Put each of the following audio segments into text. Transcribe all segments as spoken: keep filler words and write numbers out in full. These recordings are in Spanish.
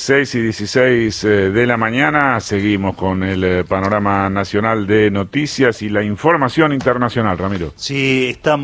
seis y dieciséis de la mañana, seguimos con el panorama nacional de noticias y la información internacional, Ramiro. Sí, está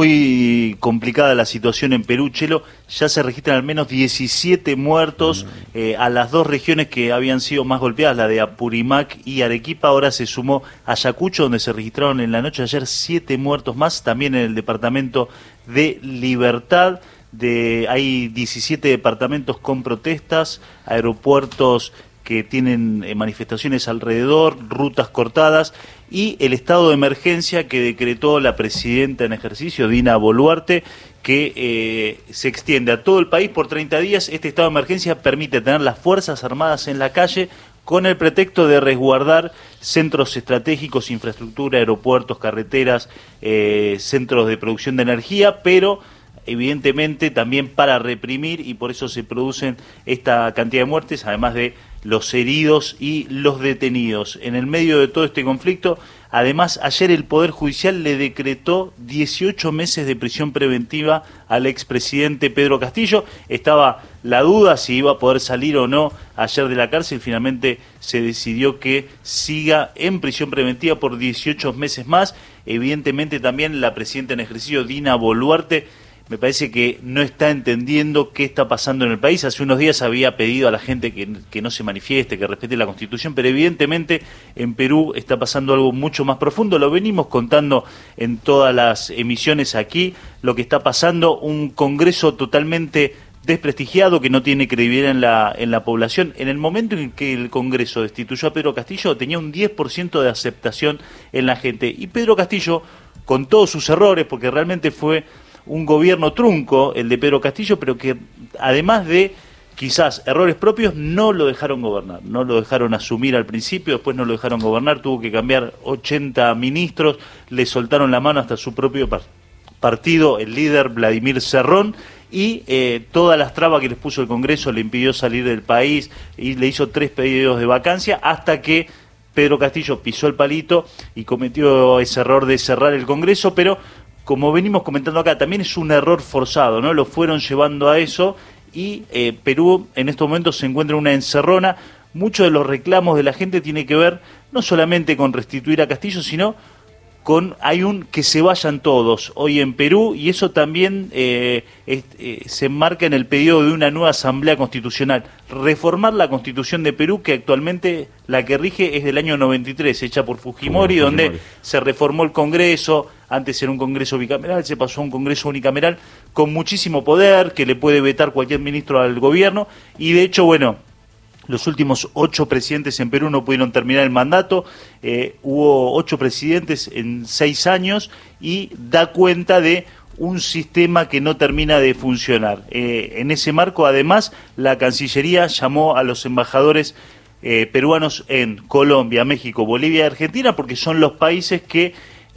muy complicada la situación en Perú, Chelo. Ya se registran al menos diecisiete muertos eh, a las dos regiones que habían sido más golpeadas, la de Apurímac y Arequipa. Ahora se sumó Ayacucho, donde se registraron en la noche de ayer siete muertos más, también en el departamento de Libertad. De, hay diecisiete departamentos con protestas, aeropuertos que tienen eh, manifestaciones alrededor, rutas cortadas y el estado de emergencia que decretó la presidenta en ejercicio, Dina Boluarte, que eh, se extiende a todo el país por treinta días. Este estado de emergencia permite tener las Fuerzas Armadas en la calle con el pretexto de resguardar centros estratégicos, infraestructura, aeropuertos, carreteras, eh, centros de producción de energía, pero evidentemente también para reprimir, y por eso se producen esta cantidad de muertes, además de los heridos y los detenidos. En el medio de todo este conflicto, además, ayer el Poder Judicial le decretó dieciocho meses de prisión preventiva al expresidente Pedro Castillo. Estaba la duda si iba a poder salir o no ayer de la cárcel. Finalmente se decidió que siga en prisión preventiva por dieciocho meses más. Evidentemente también la presidenta en ejercicio, Dina Boluarte, me parece que no está entendiendo qué está pasando en el país. Hace unos días había pedido a la gente que, que no se manifieste, que respete la Constitución, pero evidentemente en Perú está pasando algo mucho más profundo. Lo venimos contando en todas las emisiones aquí, lo que está pasando, un Congreso totalmente desprestigiado, que no tiene credibilidad en la, en la población. En el momento en que el Congreso destituyó a Pedro Castillo, tenía un diez por ciento de aceptación en la gente. Y Pedro Castillo, con todos sus errores, porque realmente fue un gobierno trunco, el de Pedro Castillo, pero que además de quizás errores propios, no lo dejaron gobernar, no lo dejaron asumir al principio, después no lo dejaron gobernar, tuvo que cambiar ochenta ministros, le soltaron la mano hasta su propio par partido, el líder Vladimir Cerrón, y eh, todas las trabas que les puso el Congreso, le impidió salir del país y le hizo tres pedidos de vacancia, hasta que Pedro Castillo pisó el palito y cometió ese error de cerrar el Congreso, pero como venimos comentando acá, también es un error forzado, ¿no? Lo fueron llevando a eso y eh, Perú en estos momentos se encuentra en una encerrona. Muchos de los reclamos de la gente tiene que ver no solamente con restituir a Castillo, sino con hay un que se vayan todos hoy en Perú, y eso también eh, es, eh, se enmarca en el pedido de una nueva asamblea constitucional, reformar la Constitución de Perú, que actualmente la que rige es del año noventa y tres, hecha por Fujimori, uh, donde Fujimori. Se reformó el Congreso. Antes era un Congreso bicameral, se pasó a un Congreso unicameral con muchísimo poder, que le puede vetar cualquier ministro al gobierno, y de hecho, bueno, los últimos ocho presidentes en Perú no pudieron terminar el mandato, eh, hubo ocho presidentes en seis años, y da cuenta de un sistema que no termina de funcionar. Eh, en ese marco, además, la Cancillería llamó a los embajadores eh, peruanos en Colombia, México, Bolivia y Argentina, porque son los países que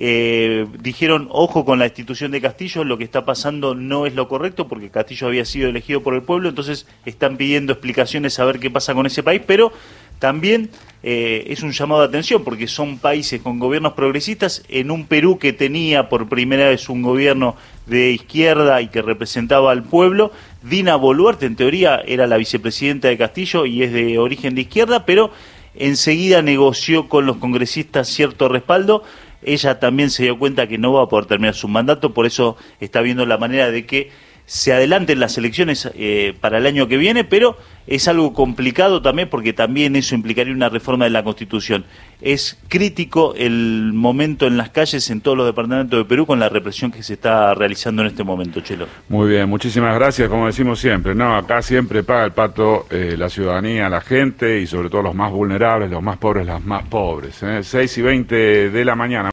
Eh, dijeron, ojo con la destitución de Castillo, lo que está pasando no es lo correcto, porque Castillo había sido elegido por el pueblo, entonces están pidiendo explicaciones a ver qué pasa con ese país, pero también eh, es un llamado de atención, porque son países con gobiernos progresistas, en un Perú que tenía por primera vez un gobierno de izquierda y que representaba al pueblo. Dina Boluarte, en teoría, era la vicepresidenta de Castillo y es de origen de izquierda, pero enseguida negoció con los congresistas cierto respaldo. Ella también se dio cuenta que no va a poder terminar su mandato, por eso está viendo la manera de que se adelanten las elecciones eh, para el año que viene, pero es algo complicado también, porque también eso implicaría una reforma de la Constitución. Es crítico el momento en las calles en todos los departamentos de Perú con la represión que se está realizando en este momento, Chelo. Muy bien, muchísimas gracias, como decimos siempre, ¿no? Acá siempre paga el pato eh, la ciudadanía, la gente, y sobre todo los más vulnerables, los más pobres, las más pobres, ¿eh? seis y veinte de la mañana.